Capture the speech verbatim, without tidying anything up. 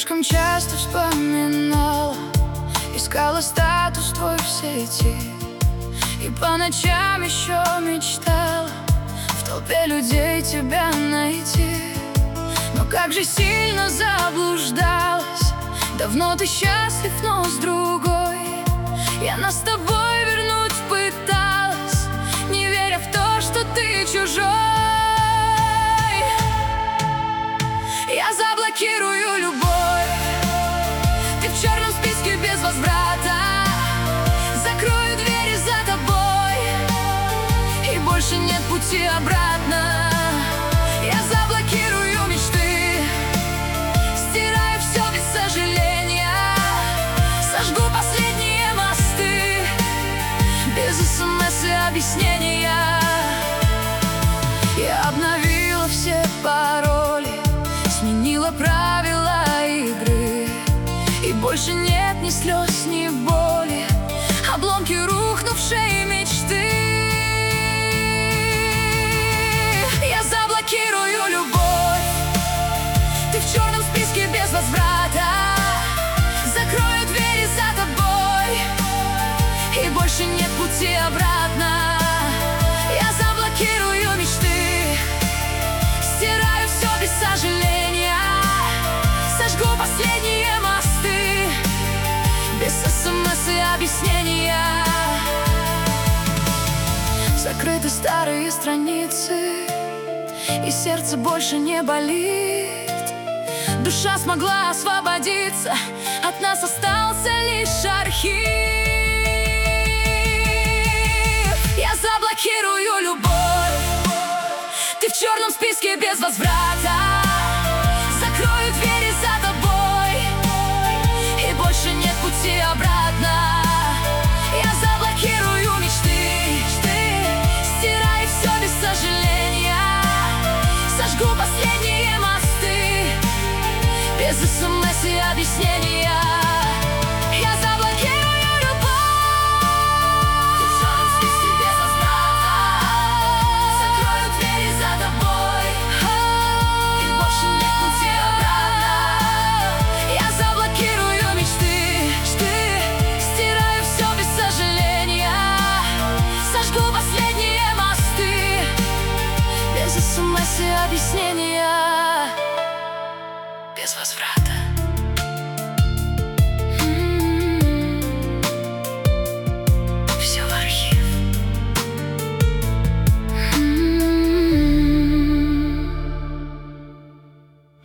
слишком часто вспоминала, искала статус твой в сети, и по ночам еще мечтала в толпе людей тебя найти. Но как же сильно заблуждалась, давно ты счастлив, но с другой. Я нас с тобой вернуть пыталась, не веря в то, что ты чужой. Я заблокирую любовь, ты в черном списке без возврата. Закрою двери за тобой, и больше нет пути обратно. Я заблокирую мечты, стираю все без сожаления, сожгу последние мосты, без смс и объяснения. Я обновила все пароли, сменила правила игры, и больше нет ни слез, ни боли, обломки рухнувшей мечты. Я заблокирую любовь, ты в черном списке без возврата. Закрою двери за тобой, и больше нет пути обратно. Я заблокирую мечты, стираю все без сожаления, сожгу последние мосты, без смс и объяснения. Закрыты старые страницы, и сердце больше не болит. Душа смогла освободиться, от нас остался лишь архив. Я заблокирую любовь, ты в черном списке без возврата.